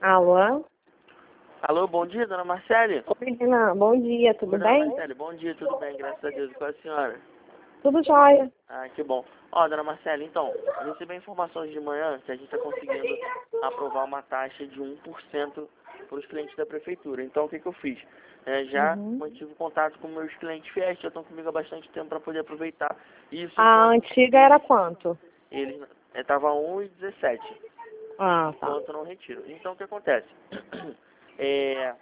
Alô? Alô, bom dia, dona Marcele. Oi, Renan. Bom dia, tudo Oi, dona bem? Marcele, bom dia, tudo bem, graças a Deus. E com a senhora? Tudo jóia. Ah, que bom. Ó, dona Marcele, então, eu recebi informações de manhã que a gente está conseguindo aprovar uma taxa de 1% para os clientes da prefeitura. Então, o que eu fiz? Já Uhum. mantive contato com meus clientes fiéis, já estão comigo há bastante tempo para poder aproveitar isso A enquanto antiga era quanto? eles estavam 1,17 Ah, tá. enquanto não retiro. Então, o que acontece? É,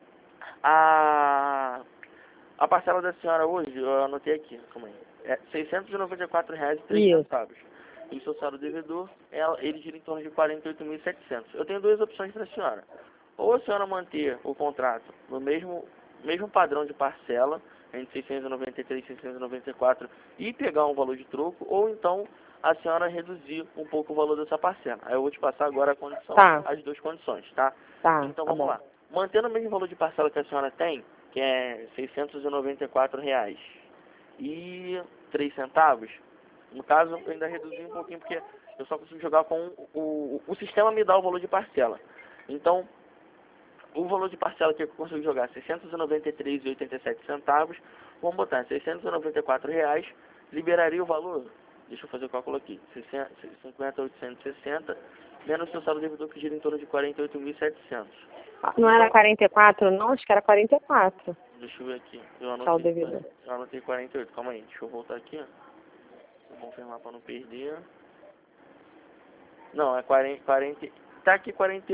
a A parcela da senhora hoje, eu anotei aqui, calma aí, é R$ 694,03. Isso. E o seu saldo devedor, ele gira em torno de 48.700. Eu tenho duas opções para a senhora. Ou a senhora manter o contrato no mesmo padrão de parcela, entre 693 e 694, e pegar um valor de troco, ou então a senhora reduzir um pouco o valor dessa parcela. Aí eu vou te passar agora a condição, Tá, as duas condições, tá? tá, Então tá vamos bom. lá. Mantendo o mesmo valor de parcela que a senhora tem, que é R$ 694,03. No caso, eu ainda reduzi um pouquinho porque eu só consigo jogar com o sistema me dá o valor de parcela. Então, o valor de parcela que eu consigo jogar é R$ 693,87. Vamos botar R$ 694 reais, liberaria o valor, deixa eu fazer o cálculo aqui, 50.860, menos o seu saldo devedor que gira em torno de 48.700. Não era 44, não? Acho que era 44. Deixa eu ver aqui. Saldo devedor. Eu anotei 48. Calma aí. Deixa eu voltar aqui, ó. Vou confirmar para não perder. Não, é 40. Tá aqui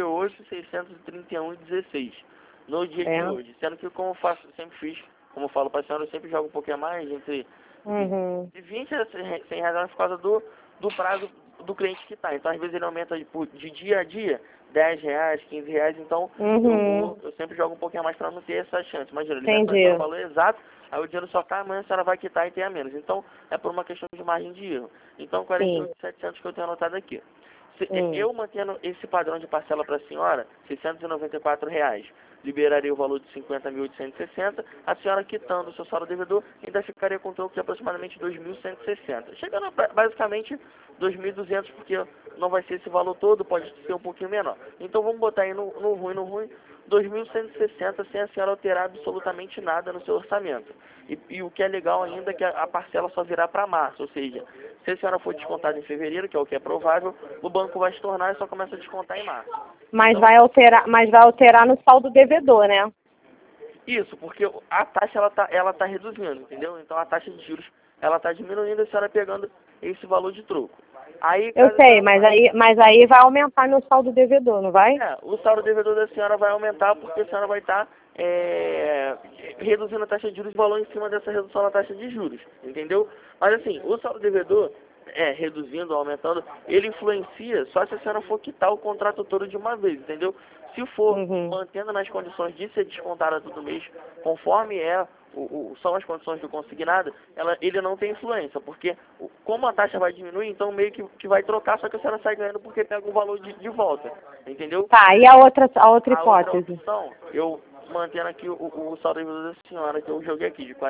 48.631,16. No dia É? de hoje. Sendo que como eu faço, sempre fiz, como eu falo para a senhora, eu sempre jogo um pouquinho a mais, entre Uhum. de 20 a 100 reais por causa do prazo do cliente que tá. Então, às vezes ele aumenta de dia a dia, R$ 10, R$ 15. Então, Uhum. eu sempre jogo um pouquinho a mais para não ter essa chance. Imagina, ele vai fazer o Entendi. valor exato, aí o dinheiro só cai, amanhã a senhora vai quitar e tem a menos. Então, é por uma questão de margem de erro. Então, Sim. 48.700 que eu tenho anotado aqui. Hum. Eu mantendo esse padrão de parcela para a senhora, R$ 694 reais, liberaria o valor de 50.860, a senhora quitando o seu saldo devedor, ainda ficaria com um troco de aproximadamente 2.160, chegando a basicamente 2.200, porque não vai ser esse valor todo, pode ser um pouquinho menor. Então vamos botar aí no ruim, 2.160 sem a senhora alterar absolutamente nada no seu orçamento. E o que é legal ainda é que a parcela só virá para março, ou seja, se a senhora for descontada em fevereiro, que é o que é provável, o banco vai estornar e só começa a descontar em março. Mas Então, mas vai alterar no saldo devedor, né? isso, porque a taxa ela tá reduzindo, entendeu? Então a taxa de juros ela tá diminuindo e a senhora pegando esse valor de troco. Aí, Eu caso a sei, senhora mas aí vai aumentar meu saldo devedor, não vai? o saldo devedor da senhora vai aumentar porque a senhora vai estar reduzindo a taxa de juros e valor em cima dessa redução na taxa de juros, entendeu? Mas assim, o saldo devedor, reduzindo, aumentando, ele influencia só se a senhora for quitar o contrato todo de uma vez, entendeu? Se for Uhum. mantendo nas condições de ser descontada todo mês, conforme são as condições do consignado, ele não tem influência, porque como a taxa vai diminuir, então meio que vai trocar, só que a senhora sai ganhando porque pega o valor de volta, entendeu? Tá, e a outra A outra hipótese? opção, eu mantendo aqui o saldo devedor da senhora, que eu joguei aqui, de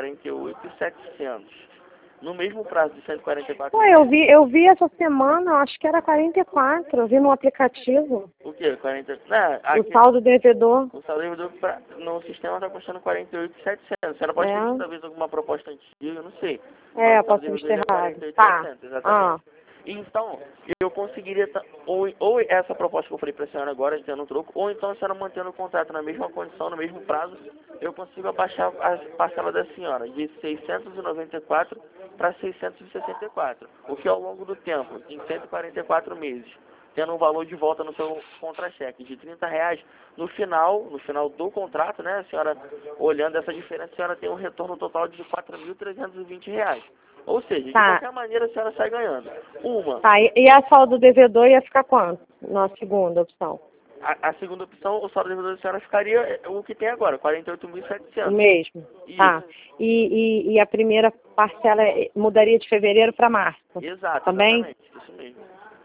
48.700, no mesmo prazo de 144 Pô, eu meses. vi, eu vi essa semana, acho que era 44, eu vi no aplicativo, O quê? 40. Né, o aqui, saldo devedor. o saldo devedor no sistema está custando 48.700. Você não pode ter É, talvez alguma proposta antiga, eu não sei. Mas o saldo posso me devedor é errado. Tá. 48.700, exatamente. Ah, Então, eu conseguiria, ou essa proposta que eu falei para a senhora agora, de tendo um troco, ou então a senhora mantendo o contrato na mesma condição, no mesmo prazo, eu consigo abaixar a parcela da senhora de 694 para 664, o que ao longo do tempo, em 144 meses, tendo um valor de volta no seu contra-cheque de R$ 30, no final do contrato, né, a senhora, olhando essa diferença, a senhora tem um retorno total de R$ 4.320. Ou seja, de tá. qualquer maneira a senhora sai ganhando. Tá, e a saldo devedor ia ficar quanto? Na segunda opção. A segunda opção, o saldo devedor da senhora ficaria o que tem agora, O 48.700. mesmo. Isso, Tá. E a primeira parcela mudaria de fevereiro para março. exato, Também? exatamente, isso mesmo.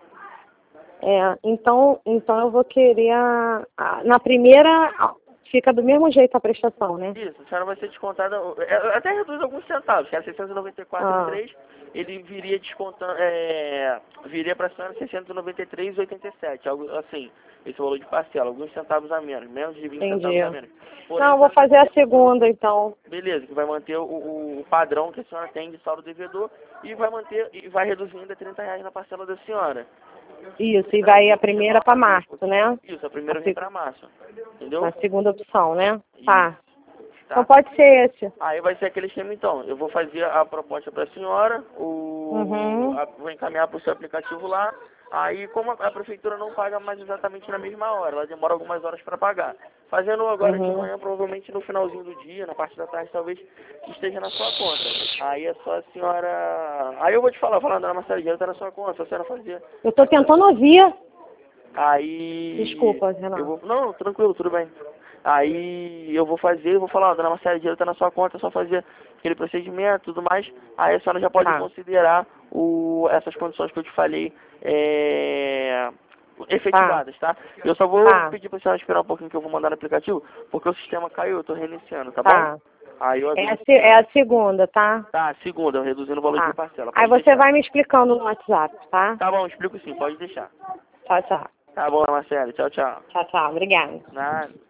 Então eu vou querer na primeira fica do mesmo jeito a prestação, né? Isso, a senhora vai ser descontada, até reduz alguns centavos, que era Ah, 694,03, ele viria descontando, viria para a senhora 693,87, algo assim. esse valor de parcela, alguns centavos a menos, menos de 20 Entendi. centavos a menos. Porém, Não, vou fazer a segunda, então. beleza, que vai manter o padrão que a senhora tem de saldo devedor e vai manter e vai reduzir ainda R$ 30 na parcela da senhora. Isso, e vai a primeira para março, né? Isso, a primeira vem para março. Entendeu? A segunda opção, né? Tá. Isso, tá? Então pode ser esse. Aí vai ser aquele esquema então. Eu vou fazer a proposta para a senhora, vou encaminhar para o seu aplicativo lá. Aí, como a prefeitura não paga mais exatamente na mesma hora, ela demora algumas horas para pagar. Fazendo agora de manhã, provavelmente no finalzinho do dia, na parte da tarde, talvez esteja na sua conta. Aí é só a senhora... Aí eu vou te falar, dona Marcela, dinheiro está na sua conta, só a senhora fazer. Eu tô tentando ouvir. Aí... Desculpa, Renato. Não, tranquilo, tudo bem. Aí eu vou falar, dona Marcela, o dinheiro está na sua conta, é só fazer aquele procedimento e tudo mais. Aí a senhora já pode considerar essas condições que eu te falei efetivadas, tá? Eu só vou pedir para a senhora esperar um pouquinho que eu vou mandar no aplicativo, porque o sistema caiu, eu estou reiniciando, tá bom? Aí eu é a segunda, tá? Tá, a segunda, reduzindo o valor de parcela. Aí você vai me explicando no WhatsApp, tá? Tá bom, explico sim, pode deixar. Tchau, tchau. Tá bom, Marcelo, tchau, tchau. Tchau, tchau. Obrigada. Nada.